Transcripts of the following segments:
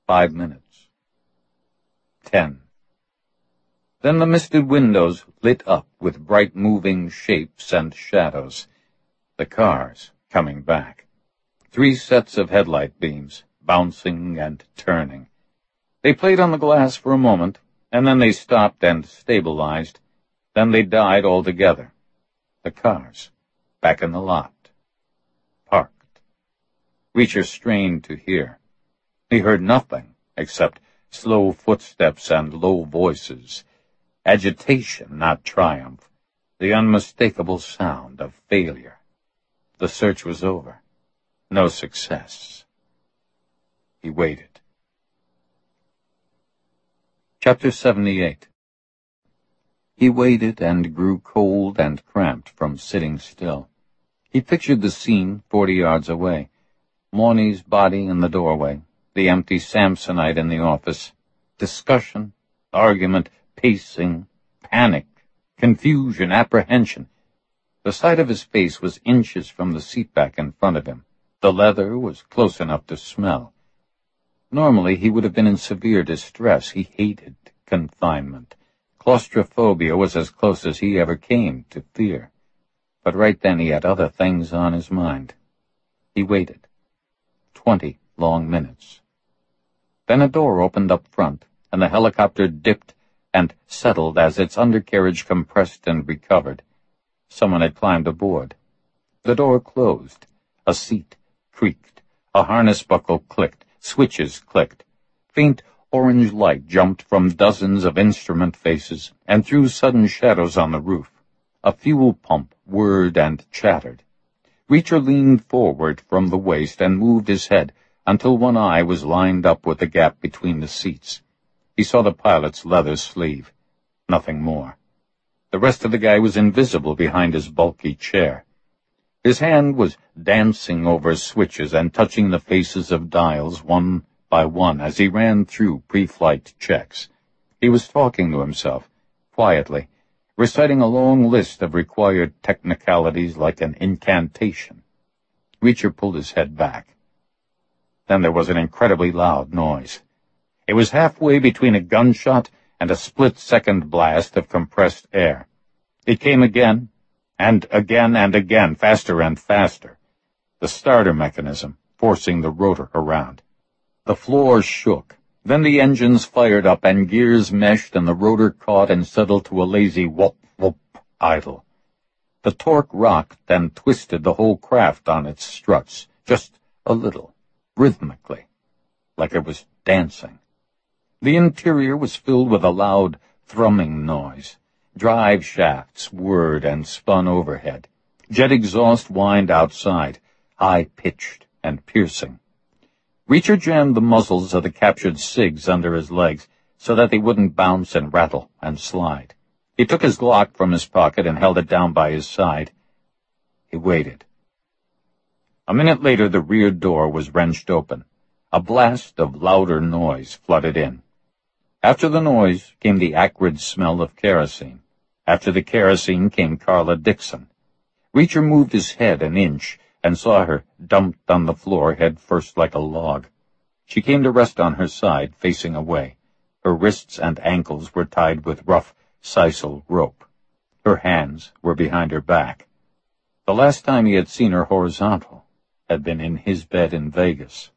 5 minutes. 10. Then the misted windows lit up with bright moving shapes and shadows. The cars coming back. 3 sets of headlight beams, bouncing and turning. They played on the glass for a moment, and then they stopped and stabilized. Then they died altogether. The cars, back in the lot. Parked. Reacher strained to hear. He heard nothing except slow footsteps and low voices. Agitation, not triumph. The unmistakable sound of failure. The search was over. No success. He waited. Chapter 78. He waited and grew cold and cramped from sitting still. He pictured the scene 40 yards away. Mauny's body in the doorway, the empty Samsonite in the office, discussion, argument, pacing, panic, confusion, apprehension. The sight of his face was inches from the seat back in front of him. The leather was close enough to smell. Normally he would have been in severe distress. He hated confinement. Claustrophobia was as close as he ever came to fear. But right then he had other things on his mind. He waited. 20 long minutes. Then a door opened up front, and the helicopter dipped and settled as its undercarriage compressed and recovered. Someone had climbed aboard. The door closed. A seat creaked. A harness buckle clicked. Switches clicked. Faint orange light jumped from dozens of instrument faces and threw sudden shadows on the roof. A fuel pump whirred and chattered. Reacher leaned forward from the waist and moved his head until one eye was lined up with the gap between the seats. He saw the pilot's leather sleeve. Nothing more. The rest of the guy was invisible behind his bulky chair. His hand was dancing over switches and touching the faces of dials one by one as he ran through pre-flight checks. He was talking to himself, quietly, reciting a long list of required technicalities like an incantation. Reacher pulled his head back. Then there was an incredibly loud noise. It was halfway between a gunshot and a split-second blast of compressed air. It came again, and again and again, faster and faster. The starter mechanism, forcing the rotor around. The floor shook. Then the engines fired up and gears meshed and the rotor caught and settled to a lazy whoop, whoop, idle. The torque rocked and twisted the whole craft on its struts, just a little, rhythmically, like it was dancing. The interior was filled with a loud, thrumming noise. Drive shafts whirred and spun overhead. Jet exhaust whined outside, high-pitched and piercing. Reacher jammed the muzzles of the captured SIGs under his legs so that they wouldn't bounce and rattle and slide. He took his Glock from his pocket and held it down by his side. He waited. A minute later, the rear door was wrenched open. A blast of louder noise flooded in. After the noise came the acrid smell of kerosene. After the kerosene came Carla Dixon. Reacher moved his head an inch and saw her dumped on the floor head first like a log. She came to rest on her side, facing away. Her wrists and ankles were tied with rough sisal rope. Her hands were behind her back. The last time he had seen her horizontal had been in his bed in Vegas.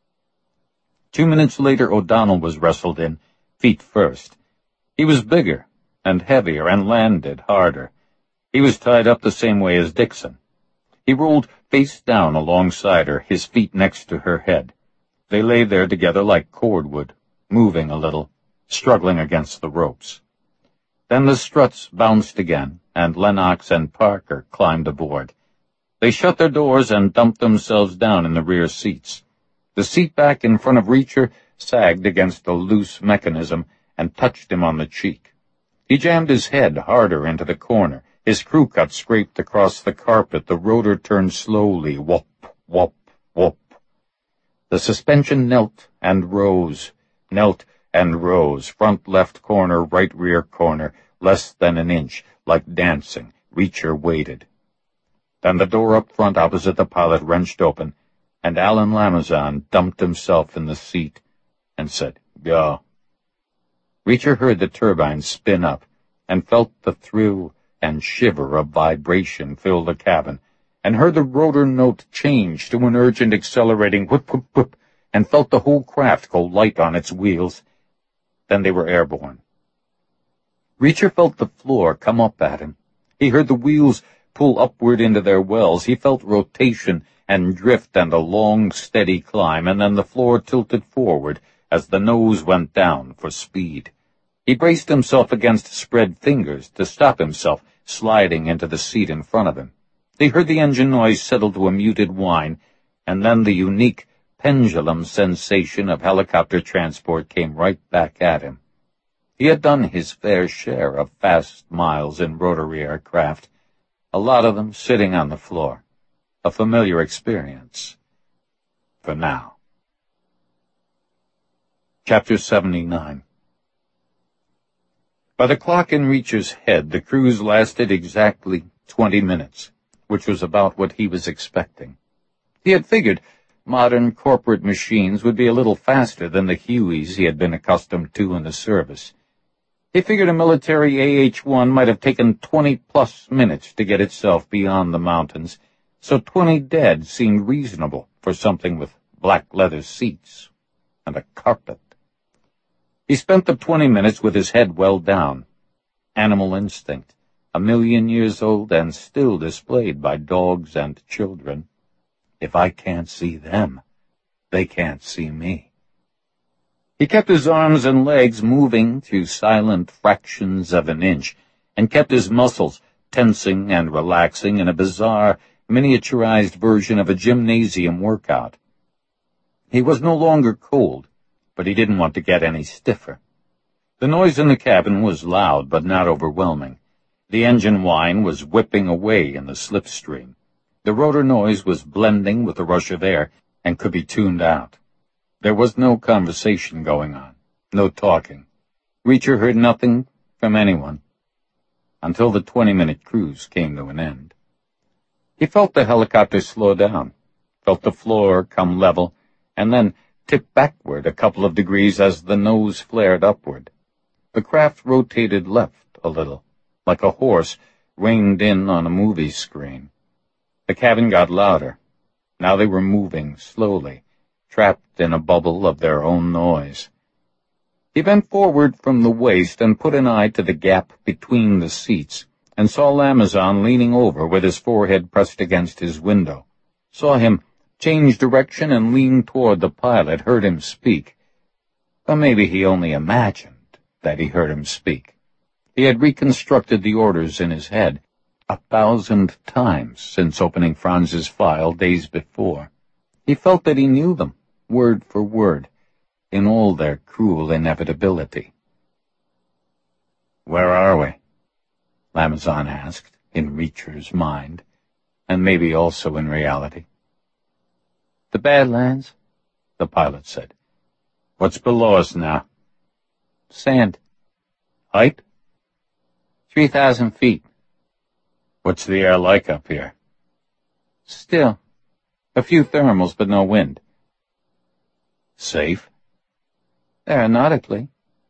2 minutes later, O'Donnell was wrestled in, feet first. He was bigger and heavier and landed harder. He was tied up the same way as Dixon. He rolled face down alongside her, his feet next to her head. They lay there together like cordwood, moving a little, struggling against the ropes. Then the struts bounced again, and Lennox and Parker climbed aboard. They shut their doors and dumped themselves down in the rear seats. The seat back in front of Reacher sagged against the loose mechanism and touched him on the cheek. He jammed his head harder into the corner. His crew cut scraped across the carpet. The rotor turned slowly, whoop, whoop, whoop. The suspension knelt and rose, front left corner, right rear corner, less than an inch, like dancing. Reacher waited. Then the door up front opposite the pilot wrenched open, and Alan Lamazan dumped himself in the seat, and said, "Go." Reacher heard the turbine spin up and felt the thrill and shiver of vibration fill the cabin, and heard the rotor note change to an urgent accelerating whip, whip, whip, and felt the whole craft go light on its wheels. Then they were airborne. Reacher felt the floor come up at him. He heard the wheels pull upward into their wells. He felt rotation and drift and a long, steady climb, and then the floor tilted forward as the nose went down for speed. He braced himself against spread fingers to stop himself sliding into the seat in front of him. He heard the engine noise settle to a muted whine, and then the unique pendulum sensation of helicopter transport came right back at him. He had done his fair share of fast miles in rotary aircraft, a lot of them sitting on the floor, a familiar experience. For now. Chapter 79. By the clock in Reacher's head, the cruise lasted exactly 20 minutes, which was about what he was expecting. He had figured modern corporate machines would be a little faster than the Hueys he had been accustomed to in the service. He figured a military AH-1 might have taken 20-plus minutes to get itself beyond the mountains, so 20 dead seemed reasonable for something with black leather seats and a carpet. He spent the 20 minutes with his head well down. Animal instinct, 1,000,000 years old and still displayed by dogs and children. If I can't see them, they can't see me. He kept his arms and legs moving to silent fractions of an inch, and kept his muscles tensing and relaxing in a bizarre, miniaturized version of a gymnasium workout. He was no longer cold, but he didn't want to get any stiffer. The noise in the cabin was loud but not overwhelming. The engine whine was whipping away in the slipstream. The rotor noise was blending with the rush of air and could be tuned out. There was no conversation going on, no talking. Reacher heard nothing from anyone until the 20-minute cruise came to an end. He felt the helicopter slow down, felt the floor come level, and then tip backward a couple of degrees as the nose flared upward. The craft rotated left a little, like a horse reined in on a movie screen. The cabin got louder. Now they were moving slowly, trapped in a bubble of their own noise. He bent forward from the waist and put an eye to the gap between the seats, and saw Lamazon leaning over with his forehead pressed against his window. Saw him change direction and lean toward the pilot, heard him speak. Or maybe he only imagined that he heard him speak. He had reconstructed the orders in his head 1,000 times since opening Franz's file days before. He felt that he knew them, word for word, in all their cruel inevitability. "Where are we?" Lamazon asked, in Reacher's mind, and maybe also in reality. "The Badlands," the pilot said. "What's below us now?" "Sand." "Height?" 3,000 feet. "What's the air like up here?" "Still. A few thermals, but no wind." "Safe?" "Aeronautically."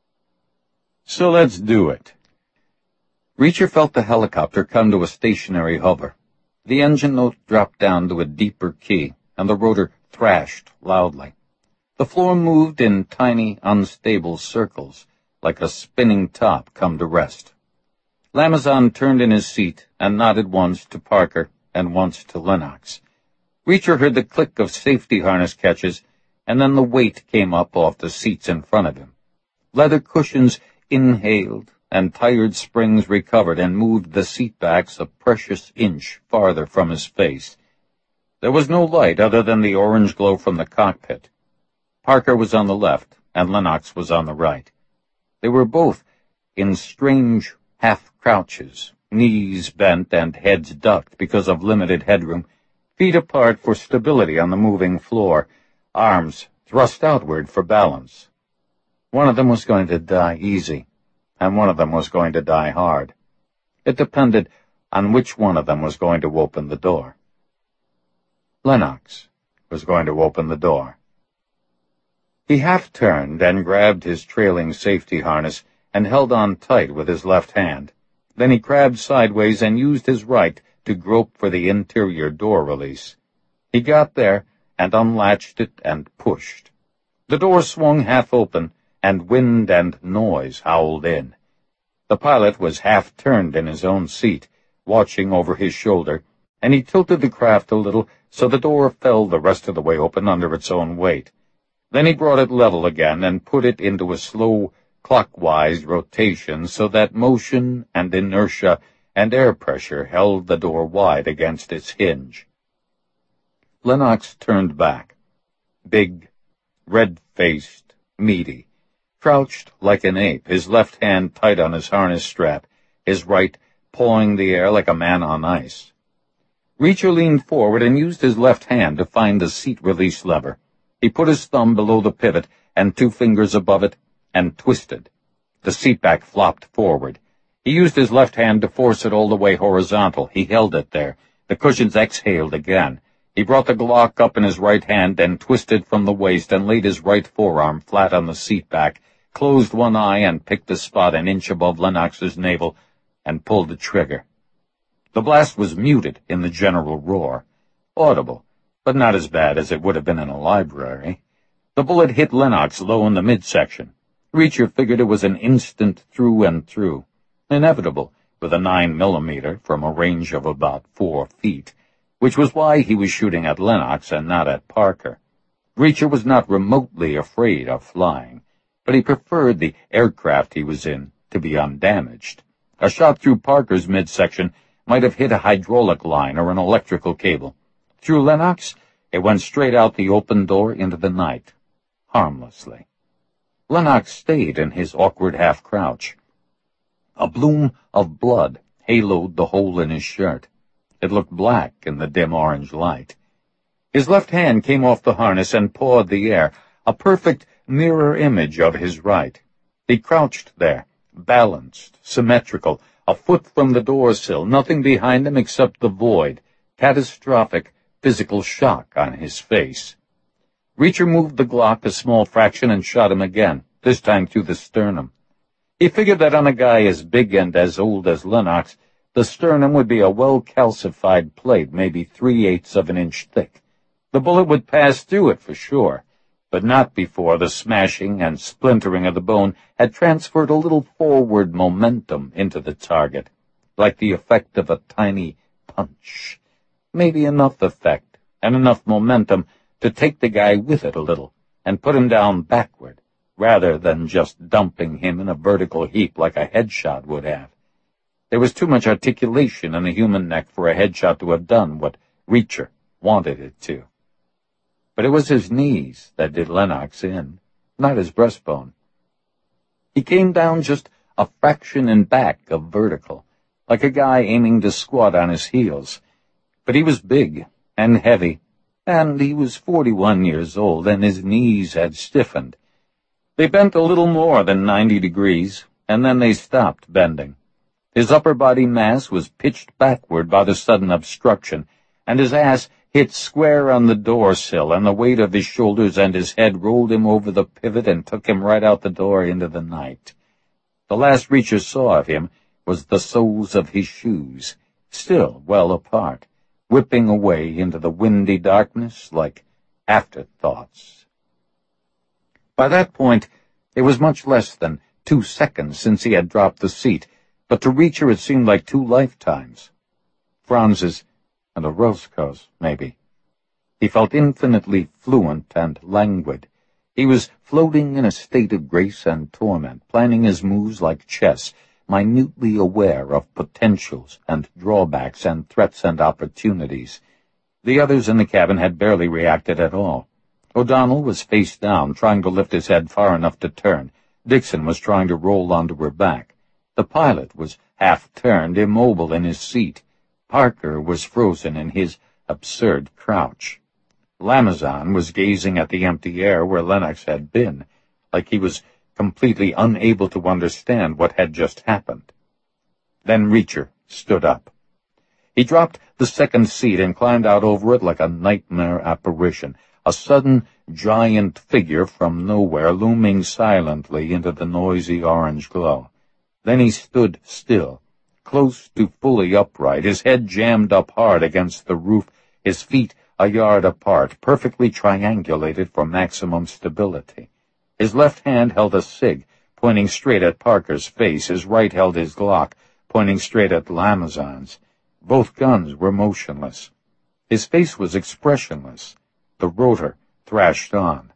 "So let's do it." Reacher felt the helicopter come to a stationary hover. The engine note dropped down to a deeper key, and the rotor thrashed loudly. The floor moved in tiny, unstable circles, like a spinning top come to rest. Lamazon turned in his seat and nodded once to Parker and once to Lennox. Reacher heard the click of safety harness catches, and then the weight came up off the seats in front of him. Leather cushions inhaled, and tired springs recovered and moved the seat backs a precious inch farther from his face. There was no light other than the orange glow from the cockpit. Parker was on the left, and Lennox was on the right. They were both in strange half-crouches, knees bent and heads ducked because of limited headroom, feet apart for stability on the moving floor, arms thrust outward for balance. One of them was going to die easy, and one of them was going to die hard. It depended on which one of them was going to open the door. Lennox was going to open the door. He half-turned and grabbed his trailing safety harness and held on tight with his left hand. Then he crabbed sideways and used his right to grope for the interior door release. He got there and unlatched it and pushed. The door swung half open, and wind and noise howled in. The pilot was half-turned in his own seat, watching over his shoulder, and he tilted the craft a little so the door fell the rest of the way open under its own weight. Then he brought it level again and put it into a slow, clockwise rotation so that motion and inertia and air pressure held the door wide against its hinge. Lennox turned back. Big, red-faced, meaty, crouched like an ape, his left hand tight on his harness strap, his right pawing the air like a man on ice. Reacher leaned forward and used his left hand to find the seat release lever. He put his thumb below the pivot and 2 fingers above it and twisted. The seatback flopped forward. He used his left hand to force it all the way horizontal. He held it there. The cushions exhaled again. He brought the Glock up in his right hand and twisted from the waist and laid his right forearm flat on the seatback, closed one eye and picked a spot an inch above Lennox's navel, and pulled the trigger. The blast was muted in the general roar. Audible, but not as bad as it would have been in a library. The bullet hit Lennox low in the midsection. Reacher figured it was an instant through and through. Inevitable, with a 9mm from a range of about 4 feet, which was why he was shooting at Lennox and not at Parker. Reacher was not remotely afraid of flying, but he preferred the aircraft he was in to be undamaged. A shot through Parker's midsection might have hit a hydraulic line or an electrical cable. Through Lennox, it went straight out the open door into the night, harmlessly. Lennox stayed in his awkward half-crouch. A bloom of blood haloed the hole in his shirt. It looked black in the dim orange light. His left hand came off the harness and pawed the air, a perfect mirror image of his right. He crouched there, balanced, symmetrical, a foot from the door sill, nothing behind him except the void, catastrophic physical shock on his face. Reacher moved the Glock a small fraction and shot him again, this time through the sternum. He figured that on a guy as big and as old as Lennox, the sternum would be a well-calcified plate, maybe 3/8 of an inch thick. The bullet would pass through it for sure, but not before the smashing and splintering of the bone had transferred a little forward momentum into the target, like the effect of a tiny punch. Maybe enough effect and enough momentum to take the guy with it a little and put him down backward, rather than just dumping him in a vertical heap like a headshot would have. There was too much articulation in the human neck for a headshot to have done what Reacher wanted it to. But it was his knees that did Lennox in, not his breastbone. He came down just a fraction in back of vertical, like a guy aiming to squat on his heels. But he was big and heavy, and he was 41 years old, and his knees had stiffened. They bent a little more than 90 degrees, and then they stopped bending. His upper body mass was pitched backward by the sudden obstruction, and his ass hit square on the door sill, and the weight of his shoulders and his head rolled him over the pivot and took him right out the door into the night. The last Reacher saw of him was the soles of his shoes, still well apart, whipping away into the windy darkness like afterthoughts. By that point, it was much less than 2 seconds since he had dropped the seat, but to Reacher it seemed like 2 lifetimes. Franz's and a Roscoe's, maybe. He felt infinitely fluent and languid. He was floating in a state of grace and torment, planning his moves like chess, minutely aware of potentials and drawbacks and threats and opportunities. The others in the cabin had barely reacted at all. O'Donnell was face down, trying to lift his head far enough to turn. Dixon was trying to roll onto her back. The pilot was half-turned, immobile in his seat. Parker was frozen in his absurd crouch. Lamazan was gazing at the empty air where Lennox had been, like he was completely unable to understand what had just happened. Then Reacher stood up. He dropped the second seat and climbed out over it like a nightmare apparition, a sudden giant figure from nowhere looming silently into the noisy orange glow. Then he stood still, close to fully upright, his head jammed up hard against the roof, his feet a yard apart, perfectly triangulated for maximum stability. His left hand held a cig, pointing straight at Parker's face. His right held his Glock, pointing straight at Lamazon's. Both guns were motionless. His face was expressionless. The rotor thrashed on.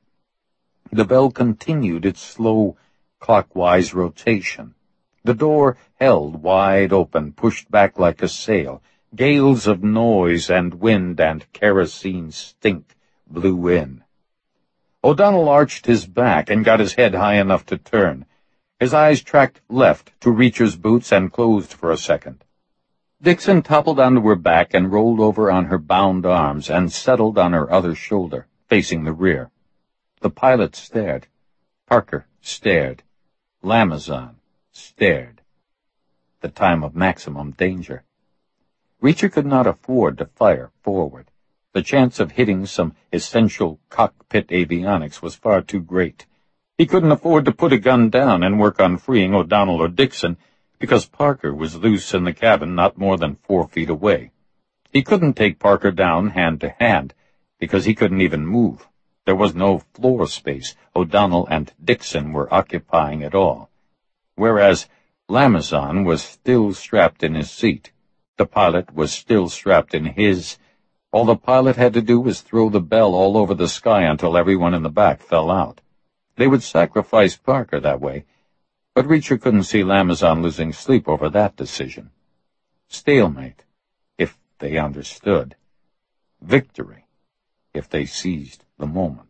The bell continued its slow, clockwise rotation. The door held wide open, pushed back like a sail. Gales of noise and wind and kerosene stink blew in. O'Donnell arched his back and got his head high enough to turn. His eyes tracked left to Reacher's boots and closed for a second. Dixon toppled onto her back and rolled over on her bound arms and settled on her other shoulder, facing the rear. The pilot stared. Parker stared. Lamazon stared. The time of maximum danger. Reacher could not afford to fire forward. The chance of hitting some essential cockpit avionics was far too great. He couldn't afford to put a gun down and work on freeing O'Donnell or Dixon, because Parker was loose in the cabin not more than 4 feet away. He couldn't take Parker down hand to hand, because he couldn't even move. There was no floor space O'Donnell and Dixon were occupying at all. Whereas Lamazon was still strapped in his seat. The pilot was still strapped in his. All the pilot had to do was throw the bell all over the sky until everyone in the back fell out. They would sacrifice Parker that way, but Reacher couldn't see Lamazon losing sleep over that decision. Stalemate, if they understood. Victory, if they seized the moment.